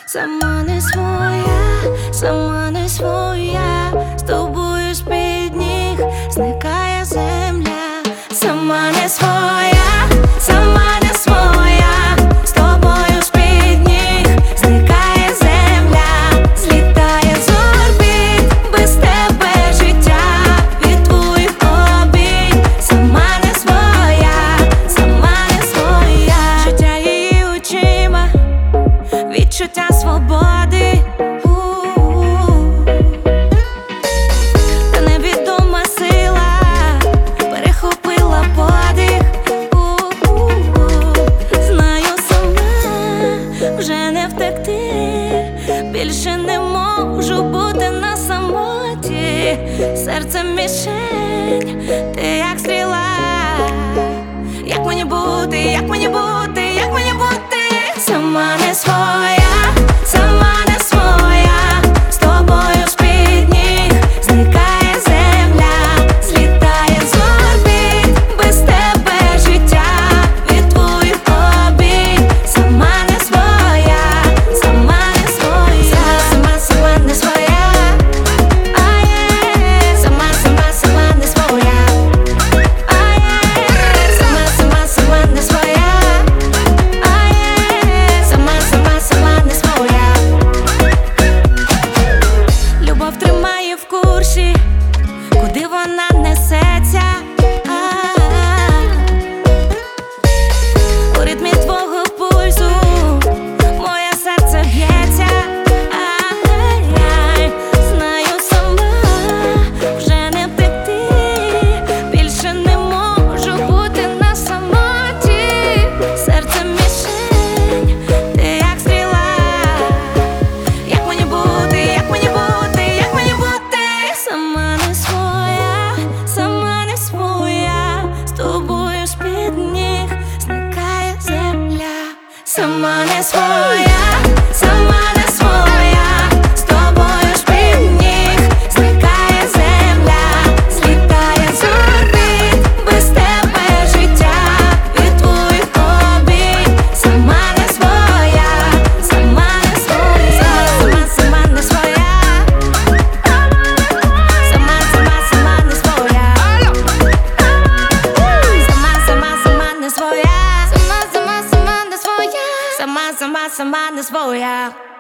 Сама не своя, сама не своя, з тобою з-під ніг зникає земля. Сама не своя, сама не своя, з тобою з-під ніг зникає земля. Злітає з орбіт, без тебе життя від твоїх обійм. Сама не своя, сама не своя. Життя її очима, відчуття свободи, та невідома сила перехопила подих. Знаю, сама вже не втекти, більше не можу бути на самоті. Серце мішень, ти як стріла. Як мені бути, як мені бути, як мені бути? Сама не своя, сама не своя, з тобою з-під ніг зникає земля. Злітає з орбіт, без тебе життя від твоїх обійм. Сама не своя, сама не своя, сама не своя. Сама не своя. Сама не своя. Сама не своя. Любов тримає в курсі, куди вона несеться. У ритмі твого пульсу моє серце б'ється. Знаю, сама вже не втекти, більше не можу бути на самоті. Серце мішень, ти як стріла. Як мені бути, як мені бути, як мені бути? Сама не своя, сама не своя, з тобою з-під ніг зникає земля. Сама не своя, сама не своя, з тобою з-під ніг зникає земля. Злітає з орбіт, без тебе життя від твоїх обійм. Сама не своя, сама не своя, сама не своя. Сама не своя. Сама не своя. Сама не своя. Сама не своя.